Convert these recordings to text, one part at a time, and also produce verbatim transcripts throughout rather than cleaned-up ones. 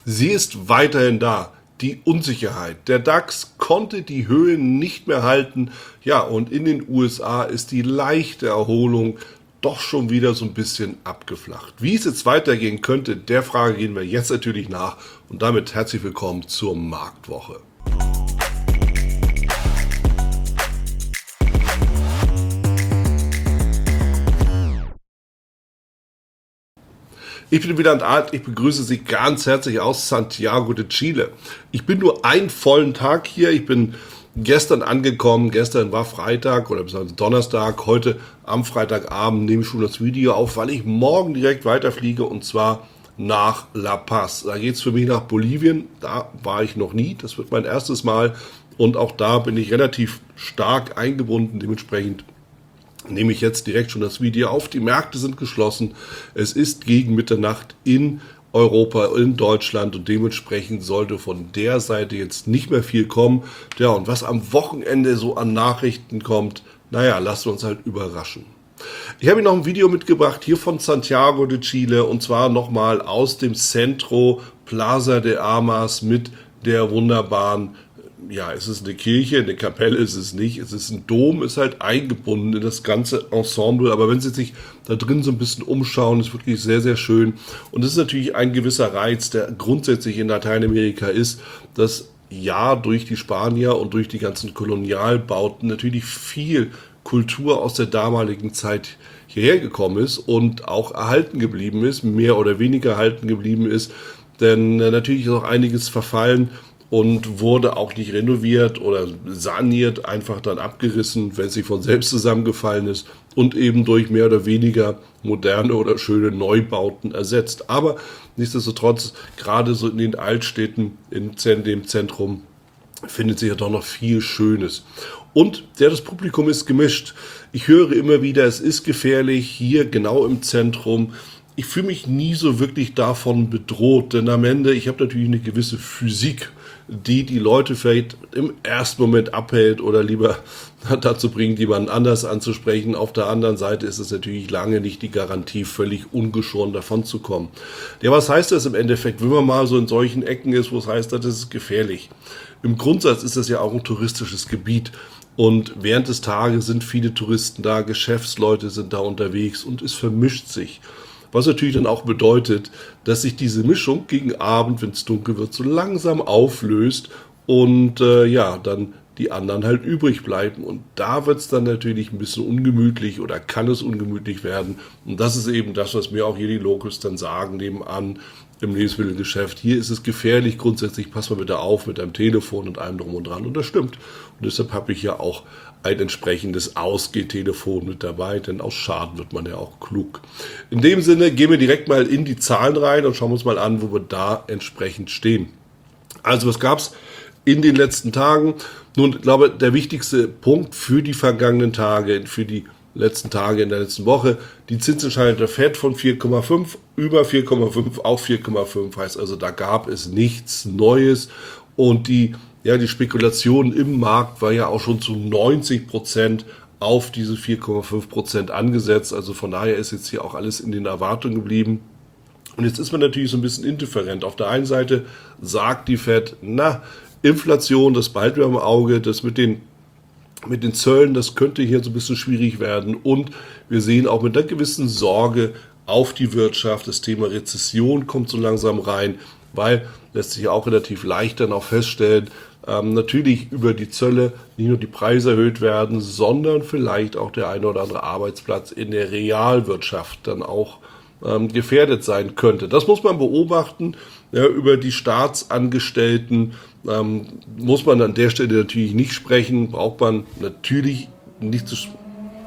Sie ist weiterhin da, die Unsicherheit. Der DAX konnte die Höhen nicht mehr halten. Ja, und in den U S A ist die leichte Erholung doch schon wieder so ein bisschen abgeflacht. Wie es jetzt weitergehen könnte, der Frage gehen wir jetzt natürlich nach. Und damit herzlich willkommen zur Marktwoche. Ich bin Wieland Alt, ich begrüße Sie ganz herzlich aus Santiago de Chile. Ich bin nur einen vollen Tag hier, ich bin gestern angekommen, gestern war Freitag oder besonders Donnerstag, heute am Freitagabend nehme ich schon das Video auf, weil ich morgen direkt weiterfliege und zwar nach La Paz. Da geht es für mich nach Bolivien, da war ich noch nie, das wird mein erstes Mal und auch da bin ich relativ stark eingebunden, dementsprechend nehme ich jetzt direkt schon das Video auf. Die Märkte sind geschlossen. Es ist gegen Mitternacht in Europa, in Deutschland und dementsprechend sollte von der Seite jetzt nicht mehr viel kommen. Ja, und was am Wochenende so an Nachrichten kommt, naja, lassen wir uns halt überraschen. Ich habe Ihnen noch ein Video mitgebracht hier von Santiago de Chile und zwar nochmal aus dem Centro Plaza de Armas mit der wunderbaren, ja, es ist eine Kirche, eine Kapelle ist es nicht, es ist ein Dom, ist halt eingebunden in das ganze Ensemble, aber wenn Sie sich da drin so ein bisschen umschauen, ist wirklich sehr, sehr schön und es ist natürlich ein gewisser Reiz, der grundsätzlich in Lateinamerika ist, dass ja durch die Spanier und durch die ganzen Kolonialbauten natürlich viel Kultur aus der damaligen Zeit hierher gekommen ist und auch erhalten geblieben ist, mehr oder weniger erhalten geblieben ist, denn äh, natürlich ist auch einiges verfallen und wurde auch nicht renoviert oder saniert, einfach dann abgerissen, wenn es sich von selbst zusammengefallen ist und eben durch mehr oder weniger moderne oder schöne Neubauten ersetzt. Aber nichtsdestotrotz, gerade so in den Altstädten, in dem Zentrum, findet sich ja doch noch viel Schönes. Und ja, das Publikum ist gemischt. Ich höre immer wieder, es ist gefährlich, hier genau im Zentrum. Ich fühle mich nie so wirklich davon bedroht, denn am Ende, ich habe natürlich eine gewisse Physik, die die Leute vielleicht im ersten Moment abhält oder lieber dazu bringt, jemanden anders anzusprechen. Auf der anderen Seite ist es natürlich lange nicht die Garantie, völlig ungeschoren davon zu kommen. Ja, was heißt das im Endeffekt, wenn man mal so in solchen Ecken ist, wo es heißt, das ist gefährlich? Im Grundsatz ist das ja auch ein touristisches Gebiet. Und während des Tages sind viele Touristen da, Geschäftsleute sind da unterwegs und es vermischt sich. Was natürlich dann auch bedeutet, dass sich diese Mischung gegen Abend, wenn es dunkel wird, so langsam auflöst und äh, ja, dann die anderen halt übrig bleiben. Und da wird es dann natürlich ein bisschen ungemütlich oder kann es ungemütlich werden. Und das ist eben das, was mir auch hier die Locals dann sagen, nebenan im Lebensmittelgeschäft. Hier ist es gefährlich, grundsätzlich pass mal bitte auf mit deinem Telefon und allem drum und dran. Und das stimmt. Und deshalb habe ich ja auch ein entsprechendes Ausgehtelefon mit dabei, denn aus Schaden wird man ja auch klug. In dem Sinne gehen wir direkt mal in die Zahlen rein und schauen uns mal an, wo wir da entsprechend stehen. Also was gab es in den letzten Tagen? Nun, ich glaube, der wichtigste Punkt für die vergangenen Tage, für die letzten Tage in der letzten Woche, die Zinsentscheidung der Fed von vier Komma fünf, über vier Komma fünf auf vier Komma fünf, heißt also, da gab es nichts Neues und die Ja, die Spekulation im Markt war ja auch schon zu neunzig Prozent auf diese vier Komma fünf Prozent angesetzt. Also von daher ist jetzt hier auch alles in den Erwartungen geblieben. Und jetzt ist man natürlich so ein bisschen indifferent. Auf der einen Seite sagt die Fed, na, Inflation, das bald wir im Auge, das mit den mit den Zöllen, das könnte hier so ein bisschen schwierig werden. Und wir sehen auch mit einer gewissen Sorge auf die Wirtschaft, das Thema Rezession kommt so langsam rein, weil lässt sich auch relativ leicht dann auch feststellen, ähm, natürlich über die Zölle nicht nur die Preise erhöht werden, sondern vielleicht auch der eine oder andere Arbeitsplatz in der Realwirtschaft dann auch ähm, gefährdet sein könnte. Das muss man beobachten. Ja, über die Staatsangestellten ähm, muss man an der Stelle natürlich nicht sprechen, braucht man natürlich nicht zu sprechen.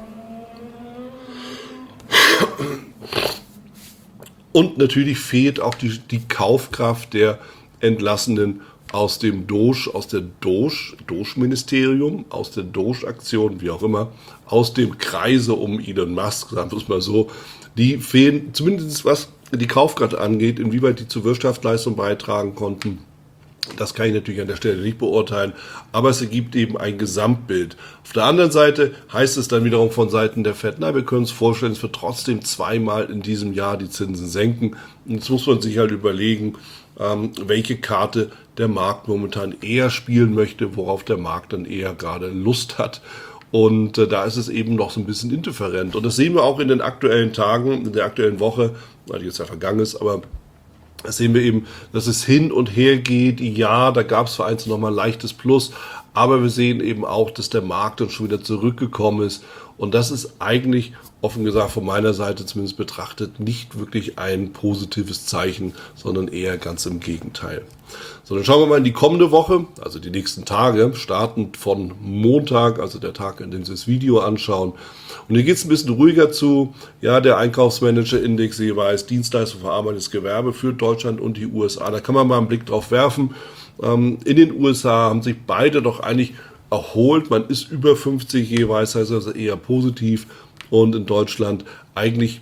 Und natürlich fehlt auch die, die Kaufkraft der Entlassenen aus dem Doge, aus der Doge, Doge-Ministerium, aus der Doge-Aktion, wie auch immer, aus dem Kreise um Elon Musk, sagen wir es mal so. Die fehlen, zumindest was die Kaufkraft angeht, inwieweit die zur Wirtschaftsleistung beitragen konnten. Das kann ich natürlich an der Stelle nicht beurteilen, aber es ergibt eben ein Gesamtbild. Auf der anderen Seite heißt es dann wiederum von Seiten der Fed, na, wir können uns vorstellen, es wird trotzdem zweimal in diesem Jahr die Zinsen senken. Und jetzt muss man sich halt überlegen, ähm, welche Karte der Markt momentan eher spielen möchte, worauf der Markt dann eher gerade Lust hat. Und äh, da ist es eben noch so ein bisschen indifferent. Und das sehen wir auch in den aktuellen Tagen, in der aktuellen Woche, die jetzt ja vergangen ist, aber das sehen wir eben, dass es hin und her geht. Ja, da gab es vereinzelt nochmal ein leichtes Plus, aber wir sehen eben auch, dass der Markt dann schon wieder zurückgekommen ist. Und das ist eigentlich, offen gesagt, von meiner Seite zumindest betrachtet, nicht wirklich ein positives Zeichen, sondern eher ganz im Gegenteil. So, dann schauen wir mal in die kommende Woche, also die nächsten Tage, startend von Montag, also der Tag, an dem Sie das Video anschauen. Und hier geht es ein bisschen ruhiger zu. Ja, der Einkaufsmanager-Index jeweils, Dienstleistung, verarbeitendes Gewerbe für Deutschland und die U S A. Da kann man mal einen Blick drauf werfen. Ähm, in den U S A haben sich beide doch eigentlich erholt. Man ist über fünfzig jeweils, heißt also eher positiv. Und in Deutschland eigentlich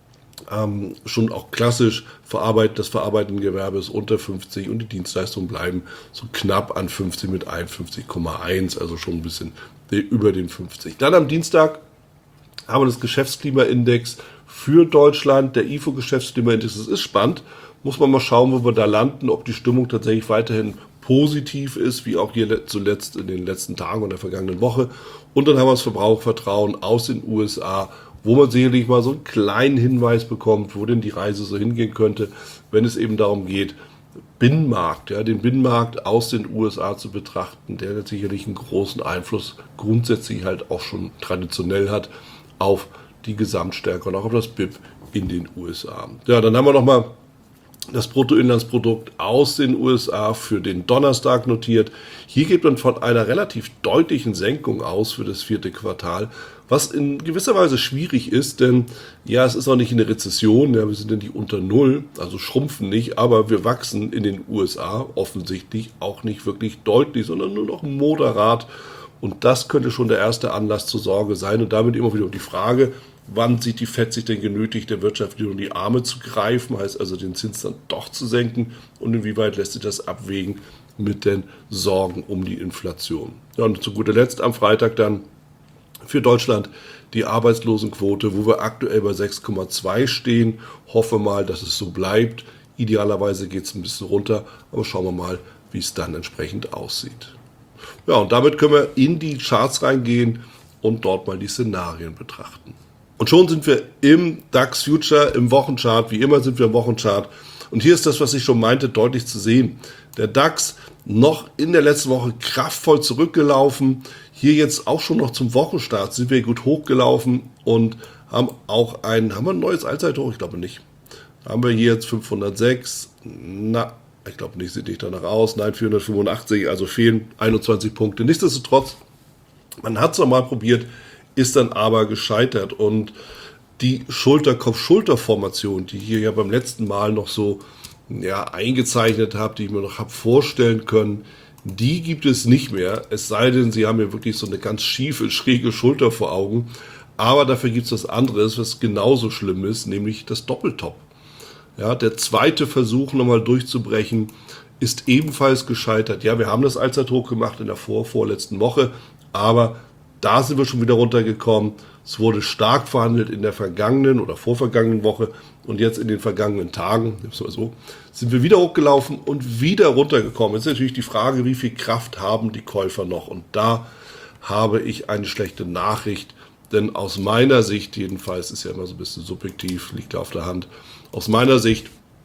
ähm, schon auch klassisch verarbeitet, das verarbeitende Gewerbe ist unter fünfzig und die Dienstleistungen bleiben so knapp an fünfzig mit einundfünfzig Komma eins, also schon ein bisschen über den fünfzig. Dann am Dienstag haben wir das Geschäftsklimaindex für Deutschland, der I F O-Geschäftsklimaindex. Das ist spannend, muss man mal schauen, wo wir da landen, ob die Stimmung tatsächlich weiterhin positiv ist, wie auch hier zuletzt in den letzten Tagen und der vergangenen Woche. Und dann haben wir das Verbrauchervertrauen aus den U S A, wo man sicherlich mal so einen kleinen Hinweis bekommt, wo denn die Reise so hingehen könnte, wenn es eben darum geht, Binnenmarkt, ja, den Binnenmarkt aus den U S A zu betrachten, der hat sicherlich einen großen Einfluss grundsätzlich halt auch schon traditionell hat auf die Gesamtstärke und auch auf das B I P in den U S A. Ja, dann haben wir nochmal das Bruttoinlandsprodukt aus den U S A für den Donnerstag notiert. Hier geht man von einer relativ deutlichen Senkung aus für das vierte Quartal, was in gewisser Weise schwierig ist, denn ja, es ist auch nicht eine Rezession, ja, wir sind ja nicht unter Null, also schrumpfen nicht, aber wir wachsen in den U S A offensichtlich auch nicht wirklich deutlich, sondern nur noch moderat. Und das könnte schon der erste Anlass zur Sorge sein und damit immer wieder die Frage, wann sieht die Fed sich denn genötigt, der Wirtschaft in die Arme zu greifen, heißt also den Zins dann doch zu senken und inwieweit lässt sich das abwägen mit den Sorgen um die Inflation. Ja, und zu guter Letzt am Freitag dann für Deutschland die Arbeitslosenquote, wo wir aktuell bei sechs Komma zwei stehen. Hoffe mal, dass es so bleibt. Idealerweise geht es ein bisschen runter, aber schauen wir mal, wie es dann entsprechend aussieht. Ja, und damit können wir in die Charts reingehen und dort mal die Szenarien betrachten. Und schon sind wir im DAX Future, im Wochenchart. Wie immer sind wir im Wochenchart. Und hier ist das, was ich schon meinte, deutlich zu sehen. Der DAX noch in der letzten Woche kraftvoll zurückgelaufen. Hier jetzt auch schon noch zum Wochenstart sind wir gut hochgelaufen und haben auch ein, haben wir ein neues Allzeithoch? Ich glaube nicht. Haben wir hier jetzt fünfhundertsechs. Na, ich glaube nicht, sieht nicht danach aus. Nein, vierhundertfünfundachtzig, also fehlen einundzwanzig Punkte. Nichtsdestotrotz, man hat es nochmal probiert, ist dann aber gescheitert und die Schulter-Kopf-Schulter-Formation, die ich hier ja beim letzten Mal noch so ja, eingezeichnet habe, die ich mir noch habe vorstellen können, die gibt es nicht mehr, es sei denn, Sie haben hier wirklich so eine ganz schiefe, schräge Schulter vor Augen, aber dafür gibt es was anderes, was genauso schlimm ist, nämlich das Doppeltop. Ja, der zweite Versuch nochmal durchzubrechen ist ebenfalls gescheitert. Ja, wir haben das Allzeithoch gemacht in der vor, vorletzten Woche, aber da sind wir schon wieder runtergekommen. Es wurde stark verhandelt in der vergangenen oder vorvergangenen Woche und jetzt in den vergangenen Tagen, so, sind wir wieder hochgelaufen und wieder runtergekommen. Jetzt ist natürlich die Frage, wie viel Kraft haben die Käufer noch? Und da habe ich eine schlechte Nachricht, denn aus meiner Sicht jedenfalls, ist ja immer so ein bisschen subjektiv, liegt auf der Hand, aus meiner Sicht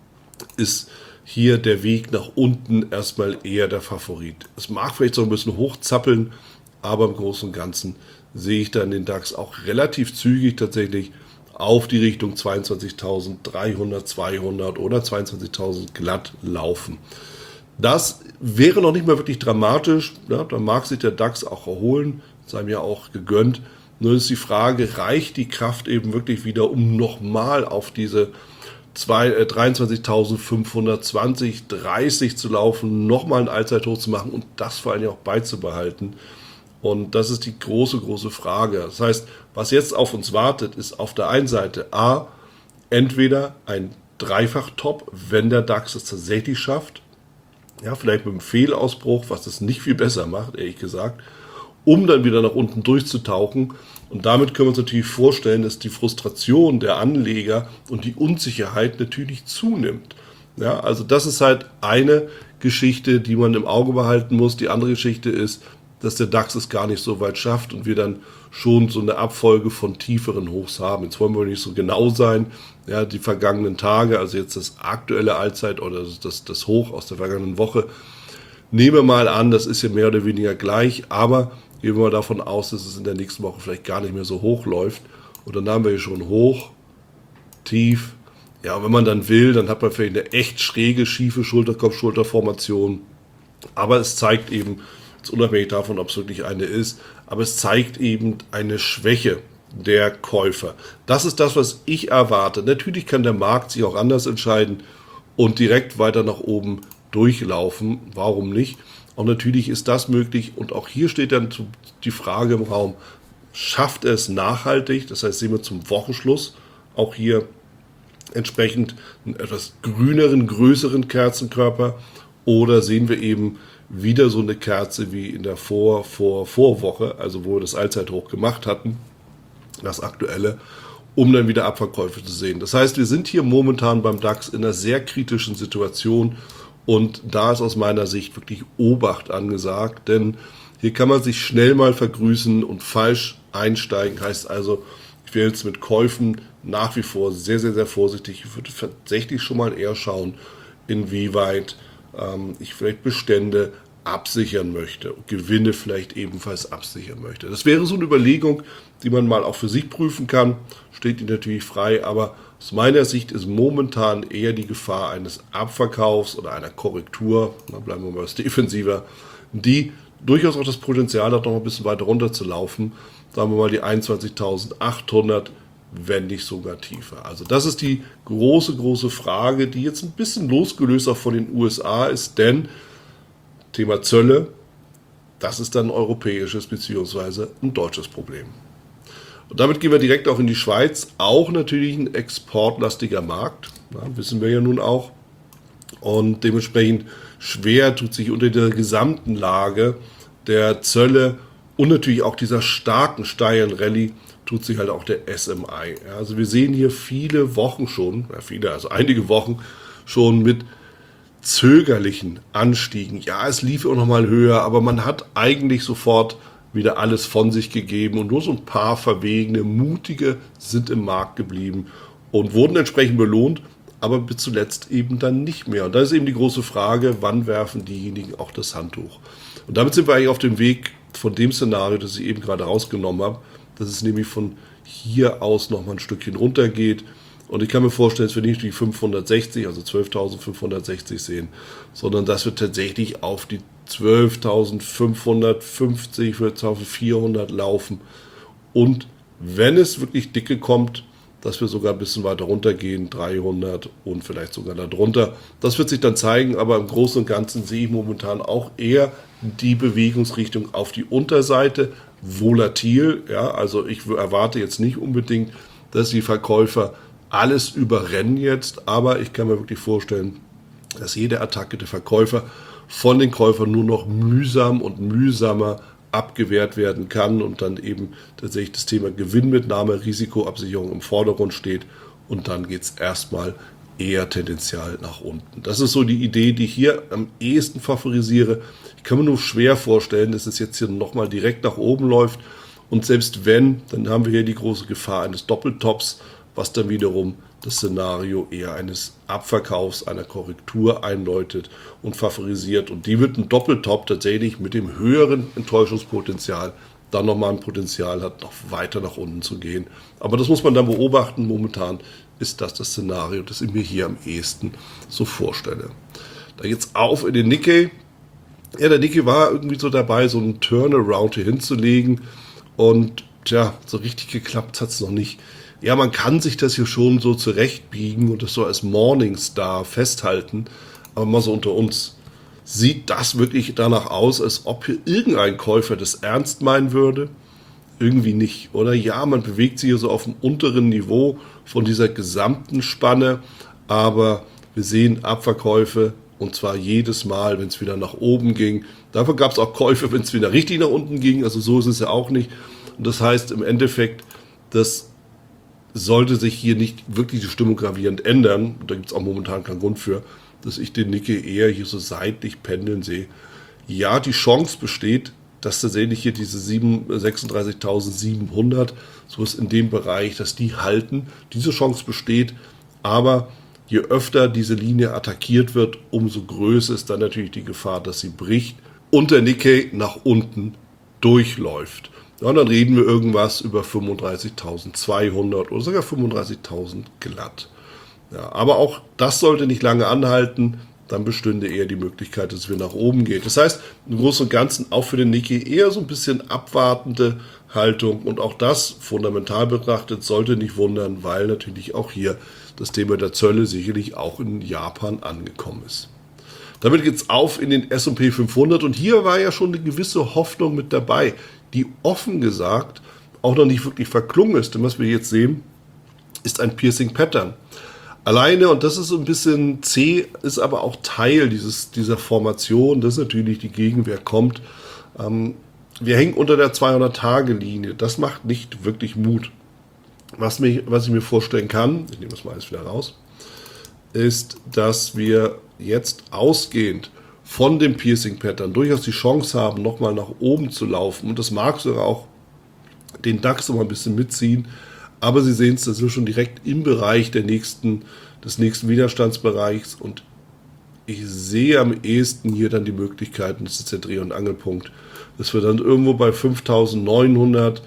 ist hier der Weg nach unten erstmal eher der Favorit. Es mag vielleicht so ein bisschen hochzappeln, aber im Großen und Ganzen sehe ich dann den DAX auch relativ zügig tatsächlich auf die Richtung zweiundzwanzigtausenddreihundert, zweihundert oder zweiundzwanzigtausend glatt laufen. Das wäre noch nicht mal wirklich dramatisch. Ja, da mag sich der DAX auch erholen, sei mir auch gegönnt. Nur ist die Frage, reicht die Kraft eben wirklich wieder, um nochmal auf diese dreiundzwanzigtausendfünfhundertzwanzig, dreißig zu laufen, nochmal ein Allzeithoch zu machen und das vor allem auch beizubehalten. Und das ist die große, große Frage. Das heißt, was jetzt auf uns wartet, ist auf der einen Seite A, entweder ein Dreifach-Top, wenn der DAX es tatsächlich schafft, ja, vielleicht mit einem Fehlausbruch, was es nicht viel besser macht, ehrlich gesagt, um dann wieder nach unten durchzutauchen. Und damit können wir uns natürlich vorstellen, dass die Frustration der Anleger und die Unsicherheit natürlich zunimmt. Ja, also das ist halt eine Geschichte, die man im Auge behalten muss. Die andere Geschichte ist, dass der DAX es gar nicht so weit schafft und wir dann schon so eine Abfolge von tieferen Hochs haben. Jetzt wollen wir nicht so genau sein. Ja, die vergangenen Tage, also jetzt das aktuelle Allzeit oder das, das Hoch aus der vergangenen Woche, nehmen wir mal an, das ist ja mehr oder weniger gleich, aber gehen wir mal davon aus, dass es in der nächsten Woche vielleicht gar nicht mehr so hoch läuft. Und dann haben wir hier schon hoch, tief. Ja, wenn man dann will, dann hat man vielleicht eine echt schräge, schiefe Schulterkopf-Schulterformation. Aber es zeigt eben, jetzt unabhängig davon, ob es wirklich eine ist, aber es zeigt eben eine Schwäche der Käufer. Das ist das, was ich erwarte. Natürlich kann der Markt sich auch anders entscheiden und direkt weiter nach oben durchlaufen. Warum nicht? Und natürlich ist das möglich. Und auch hier steht dann die Frage im Raum, schafft es nachhaltig? Das heißt, sehen wir zum Wochenschluss auch hier entsprechend einen etwas grüneren, größeren Kerzenkörper, oder sehen wir eben wieder so eine Kerze wie in der Vor, Vor, Vorwoche, also wo wir das Allzeithoch gemacht hatten, das aktuelle, um dann wieder Abverkäufe zu sehen. Das heißt, wir sind hier momentan beim DAX in einer sehr kritischen Situation und da ist aus meiner Sicht wirklich Obacht angesagt, denn hier kann man sich schnell mal vergrüßen und falsch einsteigen, heißt also, ich wäre jetzt mit Käufen nach wie vor sehr, sehr, sehr vorsichtig. Ich würde tatsächlich schon mal eher schauen, inwieweit ähm, ich vielleicht Bestände absichern möchte und Gewinne vielleicht ebenfalls absichern möchte. Das wäre so eine Überlegung, die man mal auch für sich prüfen kann. Steht Ihnen natürlich frei, aber aus meiner Sicht ist momentan eher die Gefahr eines Abverkaufs oder einer Korrektur, da bleiben wir mal was defensiver, die durchaus auch das Potenzial hat, noch ein bisschen weiter runter zu laufen. Sagen wir mal die einundzwanzigtausendachthundert, wenn nicht sogar tiefer. Also das ist die große, große Frage, die jetzt ein bisschen losgelöst auch von den U S A ist, denn Thema Zölle, das ist dann ein europäisches bzw. ein deutsches Problem. Und damit gehen wir direkt auch in die Schweiz, auch natürlich ein exportlastiger Markt, ja, wissen wir ja nun auch. Und dementsprechend schwer tut sich unter der gesamten Lage der Zölle und natürlich auch dieser starken, steilen Rallye tut sich halt auch der S M I. Ja, also wir sehen hier viele Wochen schon, ja viele, also einige Wochen schon mit zögerlichen Anstiegen. Ja, es lief auch noch mal höher, aber man hat eigentlich sofort wieder alles von sich gegeben und nur so ein paar verwegene, mutige sind im Markt geblieben und wurden entsprechend belohnt, aber bis zuletzt eben dann nicht mehr. Und da ist eben die große Frage, wann werfen diejenigen auch das Handtuch? Und damit sind wir eigentlich auf dem Weg von dem Szenario, das ich eben gerade rausgenommen habe, dass es nämlich von hier aus noch mal ein Stückchen runter geht. Und ich kann mir vorstellen, dass wir nicht die fünfhundertsechzig, also zwölftausendfünfhundertsechzig sehen, sondern dass wir tatsächlich auf die zwölftausendfünfhundertfünfzig, vierzehntausendvierhundert laufen. Und wenn es wirklich dicke kommt, dass wir sogar ein bisschen weiter runtergehen, dreihundert und vielleicht sogar darunter. Das wird sich dann zeigen, aber im Großen und Ganzen sehe ich momentan auch eher die Bewegungsrichtung auf die Unterseite, volatil. Ja, also ich erwarte jetzt nicht unbedingt, dass die Verkäufer alles überrennen jetzt, aber ich kann mir wirklich vorstellen, dass jede Attacke der Verkäufer von den Käufern nur noch mühsam und mühsamer abgewehrt werden kann und dann eben tatsächlich das Thema Gewinnmitnahme, Risikoabsicherung im Vordergrund steht und dann geht es erstmal eher tendenziell nach unten. Das ist so die Idee, die ich hier am ehesten favorisiere. Ich kann mir nur schwer vorstellen, dass es jetzt hier nochmal direkt nach oben läuft und selbst wenn, dann haben wir hier die große Gefahr eines Doppeltops, was dann wiederum das Szenario eher eines Abverkaufs, einer Korrektur einläutet und favorisiert. Und die wird ein Doppeltop tatsächlich mit dem höheren Enttäuschungspotenzial dann nochmal ein Potenzial hat, noch weiter nach unten zu gehen. Aber das muss man dann beobachten. Momentan ist das das Szenario, das ich mir hier am ehesten so vorstelle. Da geht's auf in den Nikkei. Ja, der Nikkei war irgendwie so dabei, so einen Turnaround hier hinzulegen. Und tja, so richtig geklappt hat es noch nicht. Ja, man kann sich das hier schon so zurechtbiegen und das so als Morningstar festhalten, aber mal so unter uns. Sieht das wirklich danach aus, als ob hier irgendein Käufer das ernst meinen würde? Irgendwie nicht, oder? Ja, man bewegt sich hier so auf dem unteren Niveau von dieser gesamten Spanne, aber wir sehen Abverkäufe und zwar jedes Mal, wenn es wieder nach oben ging. Dafür gab es auch Käufe, wenn es wieder richtig nach unten ging, also so ist es ja auch nicht. Und das heißt im Endeffekt, dass sollte sich hier nicht wirklich die Stimmung gravierend ändern, da gibt es auch momentan keinen Grund für, dass ich den Nikkei eher hier so seitlich pendeln sehe. Ja, die Chance besteht, dass tatsächlich hier diese sechsunddreißigtausendsiebenhundert, so ist in dem Bereich, dass die halten. Diese Chance besteht, aber je öfter diese Linie attackiert wird, umso größer ist dann natürlich die Gefahr, dass sie bricht und der Nikkei nach unten durchläuft. Ja, und dann reden wir irgendwas über fünfunddreißigtausendzweihundert oder sogar fünfunddreißigtausend glatt. Ja, aber auch das sollte nicht lange anhalten, dann bestünde eher die Möglichkeit, dass wir nach oben gehen. Das heißt, im Großen und Ganzen auch für den Nikkei eher so ein bisschen abwartende Haltung und auch das fundamental betrachtet sollte nicht wundern, weil natürlich auch hier das Thema der Zölle sicherlich auch in Japan angekommen ist. Damit geht es auf in den S und P fünfhundert und hier war ja schon eine gewisse Hoffnung mit dabei, die offen gesagt auch noch nicht wirklich verklungen ist. Denn was wir jetzt sehen, ist ein Piercing Pattern. Alleine, und das ist so ein bisschen zäh, ist aber auch Teil dieses, dieser Formation, dass natürlich die Gegenwehr kommt. Ähm, wir hängen unter der zweihundert-Tage-Linie. Das macht nicht wirklich Mut. Was, mich, was ich mir vorstellen kann, ich nehme das mal alles wieder raus, ist, dass wir jetzt ausgehend von dem Piercing Pattern durchaus die Chance haben, nochmal nach oben zu laufen. Und das mag sogar auch den DAX noch mal ein bisschen mitziehen. Aber Sie sehen es, das ist schon direkt im Bereich der nächsten, des nächsten Widerstandsbereichs. Und ich sehe am ehesten hier dann die Möglichkeiten, das ist der Dreh- und Angelpunkt, dass wir dann irgendwo bei fünftausendneunhundert,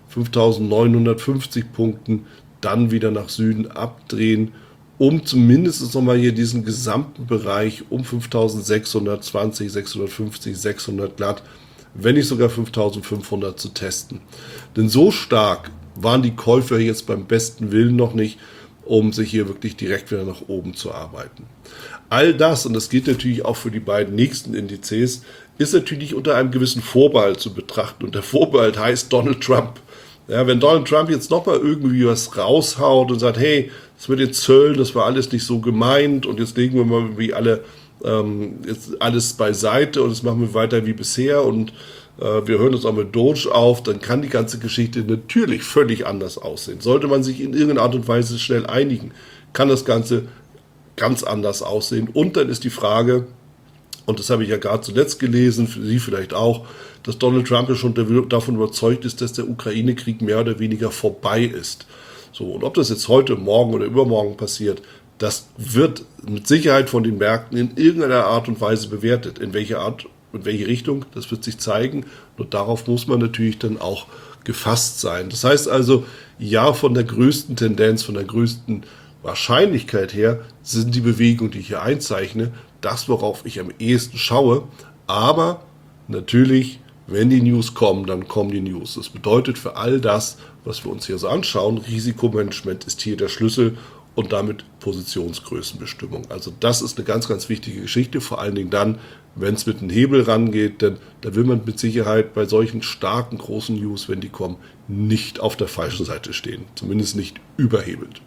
fünftausendneunhundertfünfzig Punkten dann wieder nach Süden abdrehen, um zumindest nochmal hier diesen gesamten Bereich um fünftausendsechshundertzwanzig, sechshundertfünfzig, sechshundert glatt, wenn nicht sogar fünftausendfünfhundert zu testen. Denn so stark waren die Käufer jetzt beim besten Willen noch nicht, um sich hier wirklich direkt wieder nach oben zu arbeiten. All das, und das gilt natürlich auch für die beiden nächsten Indizes, ist natürlich unter einem gewissen Vorbehalt zu betrachten. Und der Vorbehalt heißt Donald Trump. Ja, wenn Donald Trump jetzt nochmal irgendwie was raushaut und sagt, hey, das mit den Zöllen, das war alles nicht so gemeint und jetzt legen wir mal irgendwie alle ähm, jetzt alles beiseite und jetzt machen wir weiter wie bisher und äh, wir hören uns auch mit Doge auf, dann kann die ganze Geschichte natürlich völlig anders aussehen. Sollte man sich in irgendeiner Art und Weise schnell einigen, kann das Ganze ganz anders aussehen. Und dann ist die Frage, und das habe ich ja gerade zuletzt gelesen, für Sie vielleicht auch, dass Donald Trump ja schon davon überzeugt ist, dass der Ukraine-Krieg mehr oder weniger vorbei ist. So, und ob das jetzt heute, morgen oder übermorgen passiert, das wird mit Sicherheit von den Märkten in irgendeiner Art und Weise bewertet. In welcher Art, in welche Richtung, das wird sich zeigen. Und darauf muss man natürlich dann auch gefasst sein. Das heißt also, ja, von der größten Tendenz, von der größten Wahrscheinlichkeit her sind die Bewegungen, die ich hier einzeichne, das, worauf ich am ehesten schaue. Aber natürlich, wenn die News kommen, dann kommen die News. Das bedeutet für all das, was wir uns hier so anschauen, Risikomanagement ist hier der Schlüssel und damit Positionsgrößenbestimmung. Also das ist eine ganz, ganz wichtige Geschichte, vor allen Dingen dann, wenn es mit einem Hebel rangeht, denn da will man mit Sicherheit bei solchen starken, großen News, wenn die kommen, nicht auf der falschen Seite stehen. Zumindest nicht überhebelt.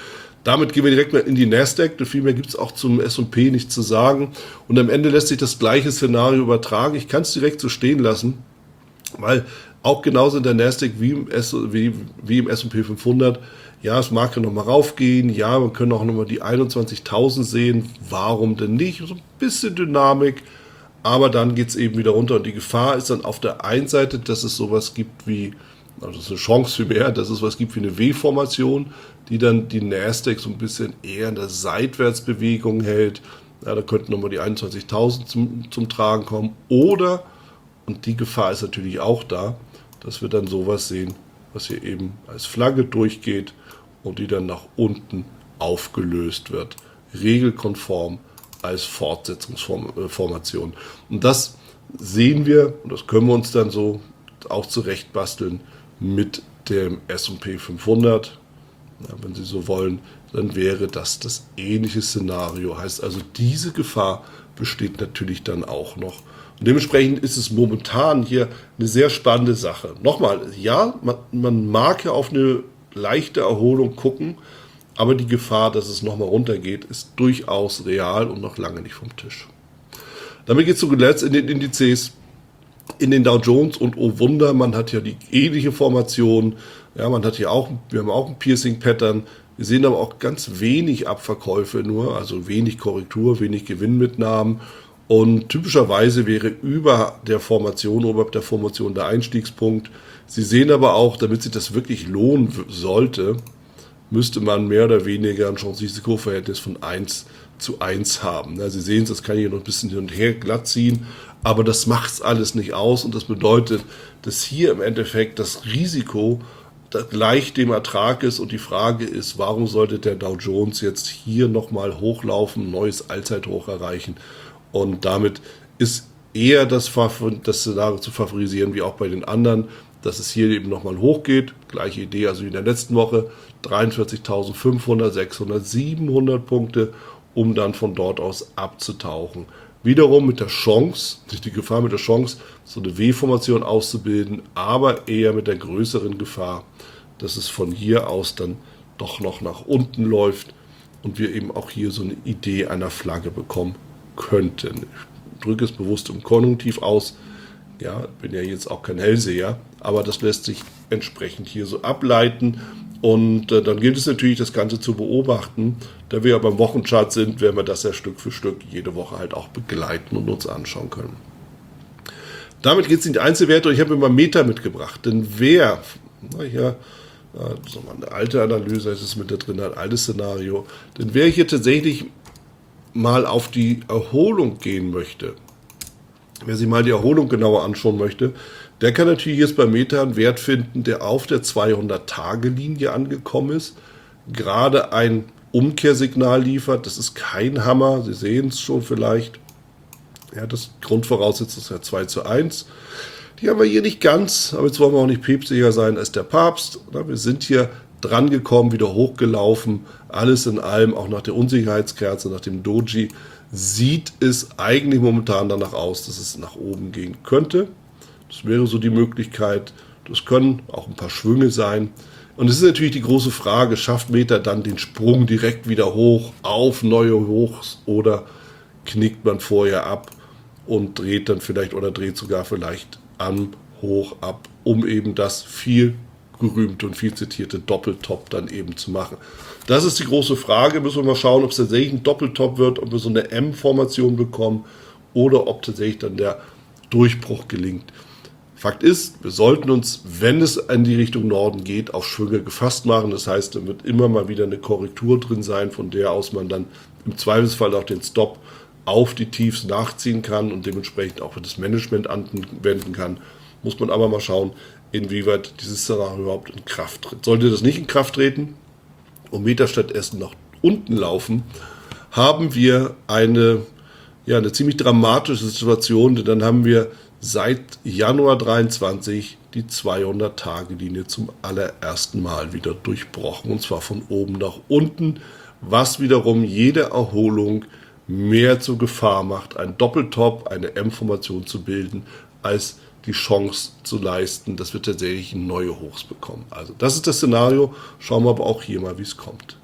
Damit gehen wir direkt mal in die Nasdaq. Viel mehr gibt es auch zum S und P nicht zu sagen. Und am Ende lässt sich das gleiche Szenario übertragen. Ich kann es direkt so stehen lassen, weil auch genauso in der Nasdaq wie im, S, wie, wie im S und P fünfhundert, ja, es mag ja nochmal raufgehen. Ja, wir können auch nochmal die einundzwanzigtausend sehen. Warum denn nicht? So ein bisschen Dynamik. Aber dann geht es eben wieder runter. Und die Gefahr ist dann auf der einen Seite, dass es sowas gibt wie, also das ist eine Chance für mehr, dass es was gibt wie eine W-Formation, die dann die Nasdaq so ein bisschen eher in der Seitwärtsbewegung hält. Ja, da könnten nochmal die einundzwanzigtausend zum, zum Tragen kommen. Oder, und die Gefahr ist natürlich auch da, dass wir dann sowas sehen, was hier eben als Flagge durchgeht und die dann nach unten aufgelöst wird. Regelkonform als Fortsetzungsformation. Und das sehen wir, und das können wir uns dann so auch zurecht basteln mit dem S und P fünfhundert. Ja, wenn Sie so wollen, dann wäre das das ähnliche Szenario. Heißt also, diese Gefahr besteht natürlich dann auch noch. Und dementsprechend ist es momentan hier eine sehr spannende Sache. Nochmal, ja, man, man mag ja auf eine leichte Erholung gucken, aber die Gefahr, dass es nochmal runtergeht, ist durchaus real und noch lange nicht vom Tisch. Damit geht es zuletzt in den Indizes, in den Dow Jones und oh Wunder, man hat ja die ähnliche Formation. Ja, man hat hier auch, wir haben auch ein Piercing Pattern. Wir sehen aber auch ganz wenig Abverkäufe nur, also wenig Korrektur, wenig Gewinnmitnahmen. Und typischerweise wäre über der Formation, oberhalb der Formation der Einstiegspunkt. Sie sehen aber auch, damit sich das wirklich lohnen sollte, müsste man mehr oder weniger ein Chance-Risiko-Verhältnis von eins zu eins haben. Sie sehen es, das kann ich hier noch ein bisschen hin und her glatt ziehen, aber das macht es alles nicht aus und das bedeutet, dass hier im Endeffekt das Risiko gleich dem Ertrag ist und die Frage ist, warum sollte der Dow Jones jetzt hier nochmal hochlaufen, neues Allzeithoch erreichen und damit ist eher das, das Szenario zu favorisieren wie auch bei den anderen, dass es hier eben nochmal hochgeht, gleiche Idee also wie in der letzten Woche, dreiundvierzigtausendfünfhundert, sechshundert, siebenhundert Punkte, um dann von dort aus abzutauchen. Wiederum mit der Chance, nicht die Gefahr, mit der Chance, so eine W-Formation auszubilden, aber eher mit der größeren Gefahr, dass es von hier aus dann doch noch nach unten läuft und wir eben auch hier so eine Idee einer Flagge bekommen könnten. Ich drücke es bewusst im Konjunktiv aus. Ja, bin ja jetzt auch kein Hellseher, aber das lässt sich entsprechend hier so ableiten. Und äh, dann gilt es natürlich, das Ganze zu beobachten. Da wir ja beim Wochenchart sind, werden wir das ja Stück für Stück jede Woche halt auch begleiten und uns anschauen können. Damit geht es in die Einzelwerte und ich habe mir mal Meta mitgebracht. Denn wer, na hier, das ist nochmal eine alte Analyse, das ist mit da drin, ein altes Szenario. Denn wer hier tatsächlich mal auf die Erholung gehen möchte, wer sich mal die Erholung genauer anschauen möchte, der kann natürlich jetzt bei Meta einen Wert finden, der auf der zweihundert-Tage-Linie angekommen ist, gerade ein Umkehrsignal liefert. Das ist kein Hammer, Sie sehen es schon vielleicht. Ja, das Grundvoraussetzung ist ja zwei zu eins. Die haben wir hier nicht ganz, aber jetzt wollen wir auch nicht päpstlicher sein als der Papst. Wir sind hier dran gekommen, wieder hochgelaufen. Alles in allem, auch nach der Unsicherheitskerze, nach dem Doji, sieht es eigentlich momentan danach aus, dass es nach oben gehen könnte. Das wäre so die Möglichkeit. Das können auch ein paar Schwünge sein. Und es ist natürlich die große Frage, schafft Meta dann den Sprung direkt wieder hoch auf neue Hochs oder knickt man vorher ab und dreht dann vielleicht oder dreht sogar vielleicht am Hoch ab, um eben das viel gerühmte und viel zitierte Doppeltop dann eben zu machen. Das ist die große Frage. Müssen wir mal schauen, ob es tatsächlich ein Doppeltop wird, ob wir so eine M-Formation bekommen oder ob tatsächlich dann der Durchbruch gelingt. Fakt ist, wir sollten uns, wenn es in die Richtung Norden geht, auf Schwünge gefasst machen. Das heißt, da wird immer mal wieder eine Korrektur drin sein, von der aus man dann im Zweifelsfall auch den Stop auf die Tiefs nachziehen kann und dementsprechend auch für das Management anwenden kann. Muss man aber mal schauen, inwieweit dieses Szenario überhaupt in Kraft tritt. Sollte das nicht in Kraft treten und Meta stattdessen nach unten laufen, haben wir eine, ja, eine ziemlich dramatische Situation, denn dann haben wir seit Januar dreiundzwanzig die zweihundert-Tage-Linie zum allerersten Mal wieder durchbrochen, und zwar von oben nach unten, was wiederum jede Erholung mehr zur Gefahr macht, ein Doppeltop, eine M-Formation zu bilden, als die Chance zu leisten, dass wir tatsächlich neue Hochs bekommen. Also das ist das Szenario, schauen wir aber auch hier mal, wie es kommt.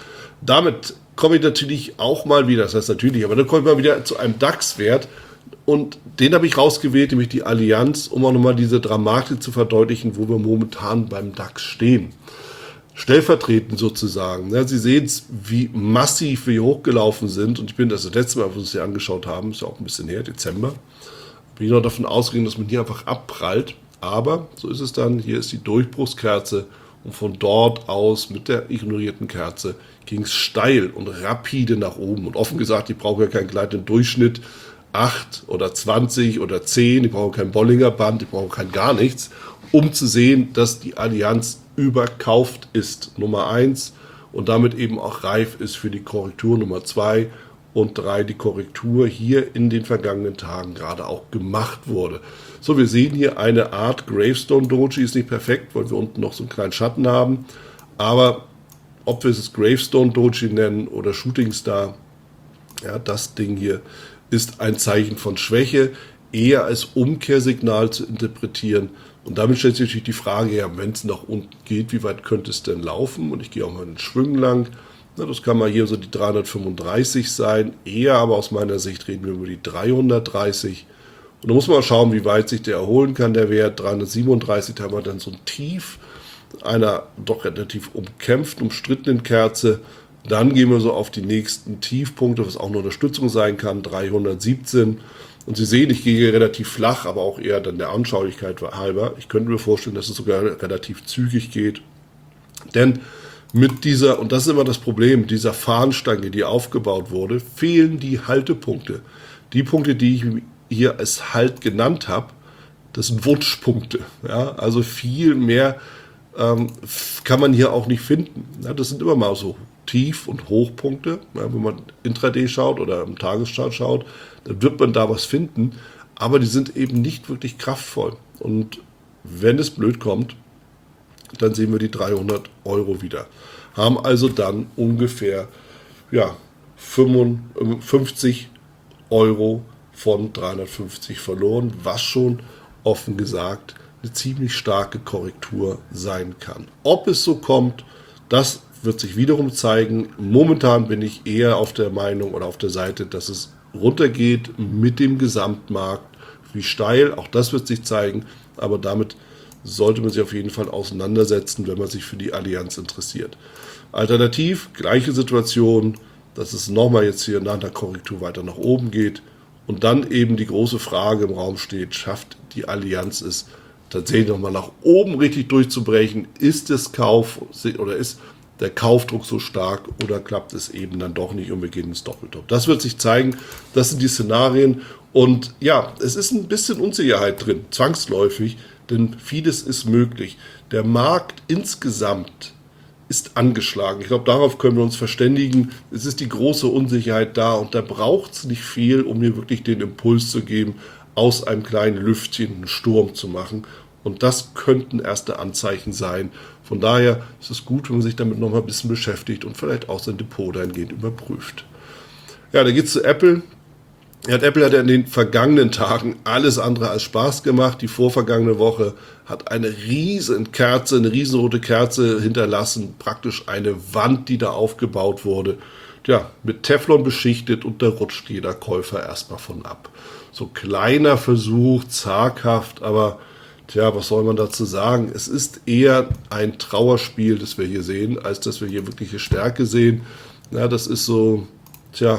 Damit komme ich natürlich auch mal wieder, das heißt natürlich, aber dann komme ich mal wieder zu einem DAX-Wert, und den habe ich rausgewählt, nämlich die Allianz, um auch nochmal diese Dramatik zu verdeutlichen, wo wir momentan beim DAX stehen. Stellvertretend sozusagen. Ja, Sie sehen es, wie massiv wir hier hochgelaufen sind. Und ich bin das, das letzte Mal, wo wir uns hier angeschaut haben, ist ja auch ein bisschen her, Dezember, bin ich noch davon ausgegangen, dass man hier einfach abprallt. Aber so ist es dann. Hier ist die Durchbruchskerze. Und von dort aus mit der ignorierten Kerze ging es steil und rapide nach oben. Und offen gesagt, ich brauche ja keinen gleitenden Durchschnitt, acht oder zwanzig oder zehn, ich brauche kein Bollinger Band, ich brauche kein gar nichts, um zu sehen, dass die Allianz überkauft ist, Nummer eins, und damit eben auch reif ist für die Korrektur Nummer zwei und drei, die Korrektur hier in den vergangenen Tagen gerade auch gemacht wurde. So, wir sehen hier eine Art Gravestone Doji, ist nicht perfekt, weil wir unten noch so einen kleinen Schatten haben, aber ob wir es Gravestone Doji nennen oder Shooting Star, ja, das Ding hier ist ein Zeichen von Schwäche, eher als Umkehrsignal zu interpretieren. Und damit stellt sich natürlich die Frage, ja, wenn es nach unten geht, wie weit könnte es denn laufen? Und ich gehe auch mal in den Schwüngen lang. Na, das kann mal hier so die dreihundertfünfunddreißig sein, eher aber aus meiner Sicht reden wir über die dreihundertdreißig. Und da muss man mal schauen, wie weit sich der erholen kann, der Wert. dreihundertsiebenunddreißig, da haben wir dann so ein Tief. einer doch relativ umkämpften, umstrittenen Kerze. Dann gehen wir so auf die nächsten Tiefpunkte, was auch eine Unterstützung sein kann, dreihundertsiebzehn. Und Sie sehen, ich gehe hier relativ flach, aber auch eher dann der Anschaulichkeit halber. Ich könnte mir vorstellen, dass es sogar relativ zügig geht. Denn mit dieser, und das ist immer das Problem, dieser Fahnenstange, die aufgebaut wurde, fehlen die Haltepunkte. Die Punkte, die ich hier als Halt genannt habe, das sind Wunschpunkte. Ja? Also viel mehr ähm, kann man hier auch nicht finden. Ja? Das sind immer mal so Tief- und Hochpunkte. Ja? Wenn man Intraday schaut oder im Tageschart schaut, dann wird man da was finden. Aber die sind eben nicht wirklich kraftvoll. Und wenn es blöd kommt, dann sehen wir die dreihundert Euro wieder. Haben also dann ungefähr ja, fünfundfünfzig Euro von dreihundertfünfzig verloren, was schon offen gesagt eine ziemlich starke Korrektur sein kann. Ob es so kommt, das wird sich wiederum zeigen. Momentan bin ich eher auf der Meinung oder auf der Seite, dass es runtergeht mit dem Gesamtmarkt. Wie steil, auch das wird sich zeigen, aber damit sollte man sich auf jeden Fall auseinandersetzen, wenn man sich für die Allianz interessiert. Alternativ, gleiche Situation, dass es nochmal jetzt hier nach der Korrektur weiter nach oben geht und dann eben die große Frage im Raum steht, schafft die Allianz es tatsächlich nochmal nach oben richtig durchzubrechen? Ist es Kauf oder ist der Kaufdruck so stark oder klappt es eben dann doch nicht und wir gehen ins Doppeltop? Das wird sich zeigen, das sind die Szenarien und ja, es ist ein bisschen Unsicherheit drin, zwangsläufig, denn vieles ist möglich. Der Markt insgesamt ist angeschlagen. Ich glaube, darauf können wir uns verständigen. Es ist die große Unsicherheit da und da braucht es nicht viel, um mir wirklich den Impuls zu geben, aus einem kleinen Lüftchen einen Sturm zu machen. Und das könnten erste Anzeichen sein. Von daher ist es gut, wenn man sich damit noch mal ein bisschen beschäftigt und vielleicht auch sein Depot dahingehend überprüft. Ja, da geht es zu Apple. Ja, Apple hat ja in den vergangenen Tagen alles andere als Spaß gemacht. Die vorvergangene Woche hat eine riesen Kerze, eine riesenrote Kerze hinterlassen. Praktisch eine Wand, die da aufgebaut wurde. Ja, mit Teflon beschichtet und da rutscht jeder Käufer erstmal von ab. So kleiner Versuch, zaghaft, aber tja, was soll man dazu sagen? Es ist eher ein Trauerspiel, das wir hier sehen, als dass wir hier wirkliche Stärke sehen. Ja, das ist so, tja,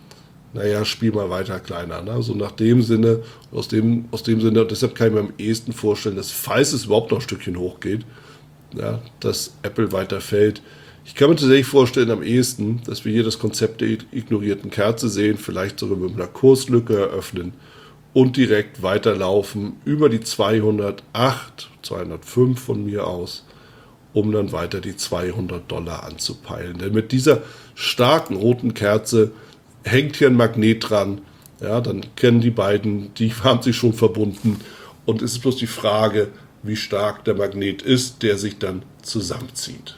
naja, spiel mal weiter, Kleiner. Ne? So nach dem Sinne, aus dem, aus dem Sinne, und deshalb kann ich mir am ehesten vorstellen, dass falls es überhaupt noch ein Stückchen hochgeht, ja, dass Apple weiter fällt. Ich kann mir tatsächlich vorstellen, am ehesten, dass wir hier das Konzept der ignorierten Kerze sehen, vielleicht sogar mit einer Kurslücke eröffnen und direkt weiterlaufen über die zweihundertacht, zweihundertfünf von mir aus, um dann weiter die zweihundert Dollar anzupeilen. Denn mit dieser starken roten Kerze hängt hier ein Magnet dran, ja, dann kennen die beiden, die haben sich schon verbunden und es ist bloß die Frage, wie stark der Magnet ist, der sich dann zusammenzieht.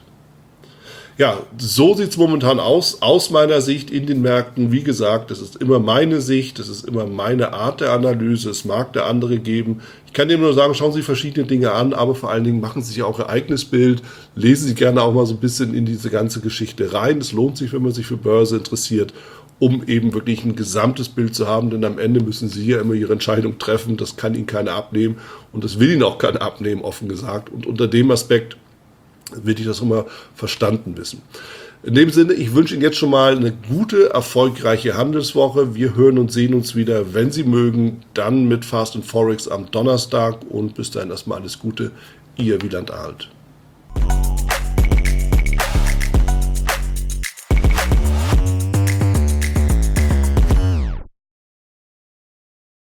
Ja, so sieht es momentan aus, aus meiner Sicht in den Märkten. Wie gesagt, das ist immer meine Sicht, das ist immer meine Art der Analyse, es mag der andere geben. Ich kann dem nur sagen, schauen Sie verschiedene Dinge an, aber vor allen Dingen machen Sie sich auch Ihr eigenes Bild, lesen Sie gerne auch mal so ein bisschen in diese ganze Geschichte rein. Es lohnt sich, wenn man sich für Börse interessiert, um eben wirklich ein gesamtes Bild zu haben, denn am Ende müssen Sie ja immer Ihre Entscheidung treffen, das kann Ihnen keiner abnehmen und das will Ihnen auch keiner abnehmen, offen gesagt. Und unter dem Aspekt will ich das immer verstanden wissen. In dem Sinne, ich wünsche Ihnen jetzt schon mal eine gute, erfolgreiche Handelswoche. Wir hören und sehen uns wieder, wenn Sie mögen, dann mit Fast and Forex am Donnerstag und bis dahin erstmal alles Gute, Ihr Wieland Arlt.